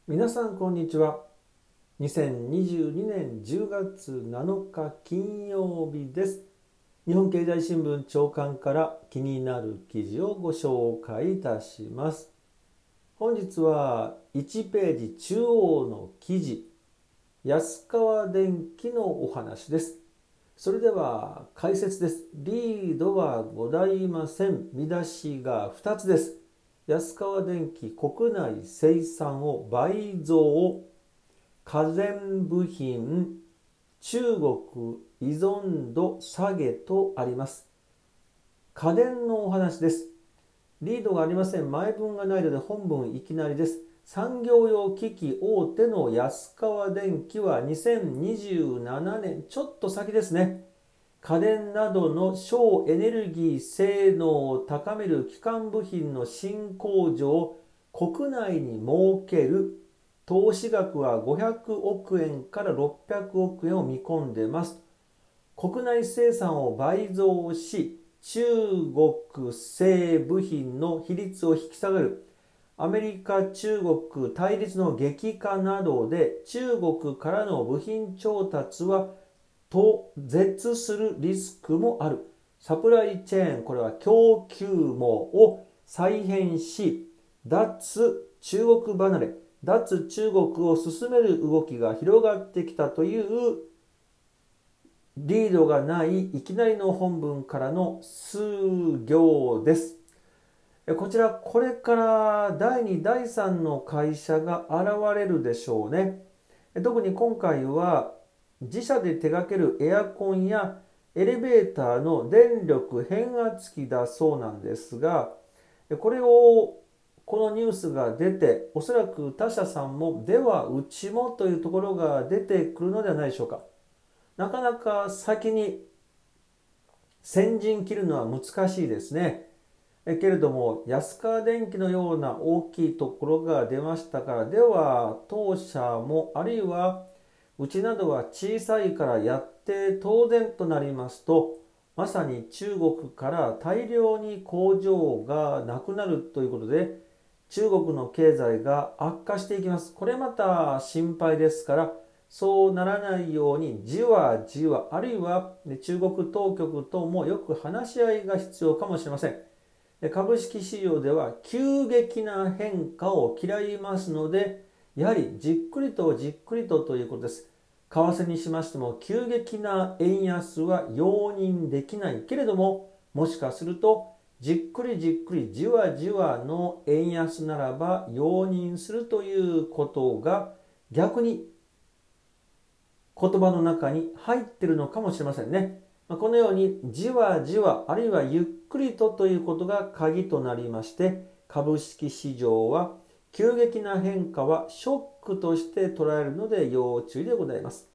皆さんこんにちは。2022年10月7日金曜日です。日本経済新聞朝刊から気になる記事をご紹介いたします。本日は1ページ中央の記事、安川電機のお話です。それでは解説です。リードはございません。見出しが2つです。安川電機国内生産を倍増、家電部品中国依存度下げとあります。家電のお話です。リードがありません。前文がないので本文いきなりです。産業用機器大手の安川電機は2027年、ちょっと先ですね。家電などの省エネルギー性能を高める基幹部品の新工場を国内に設ける。投資額は500億円から600億円を見込んでいます。国内生産を倍増し、中国製部品の比率を引き下げる。アメリカ・中国対立の激化などで中国からの部品調達は途絶するリスクもある。サプライチェーン、これは供給網を再編し、脱中国離れ、脱中国を進める動きが広がってきたというリードがないいきなりの本文からの数行です。こちらこれから第2第3の会社が現れるでしょうね。特に今回は自社で手掛けるエアコンやエレベーターの電力変圧器だそうなんですが、このニュースが出て、おそらく他社さんもではうちもというところが出てくるのではないでしょうか。なかなか先に先陣切るのは難しいですね。けれども安川電機のような大きいところが出ましたから、では当社もあるいはうちなどは小さいからやって当然となりますと、まさに中国から大量に工場がなくなるということで、中国の経済が悪化していきます。これまた心配ですから、そうならないようにじわじわ、あるいは中国当局ともよく話し合いが必要かもしれません。株式市場では急激な変化を嫌いますので、やはりじっくりとじっくりとということです。為替にしましても急激な円安は容認できないけれども、もしかするとじっくりじっくりじわじわの円安ならば容認するということが逆に言葉の中に入っているのかもしれませんね。このようにじわじわ、あるいはゆっくりとということが鍵となりまして、株式市場は急激な変化はショックとして捉えるので要注意でございます。